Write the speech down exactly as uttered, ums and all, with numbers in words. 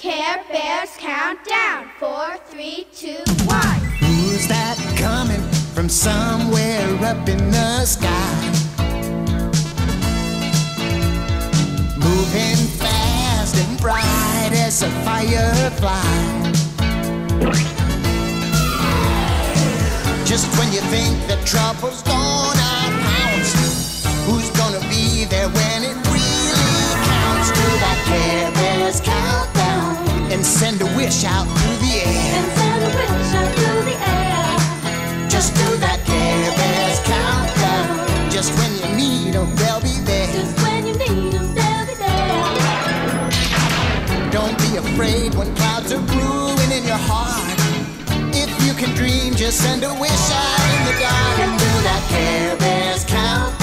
Care Bears countdown. Four, three, two, one. Who's that coming from somewhere up in the sky? Moving fast and bright as a firefly. Just when you think that trouble's gonna pounce, who's gonna be there when it really counts? Do that Care Bears countdown and send a wish out through the air. And send a wish out through the air. Just do that Care Bears countdown. Just when you need them, they'll be there. Just when you need them, they'll be there. Don't be afraid when clouds are brewing in your heart. If you can dream, just send a wish out in the dark and do that Care Bears countdown.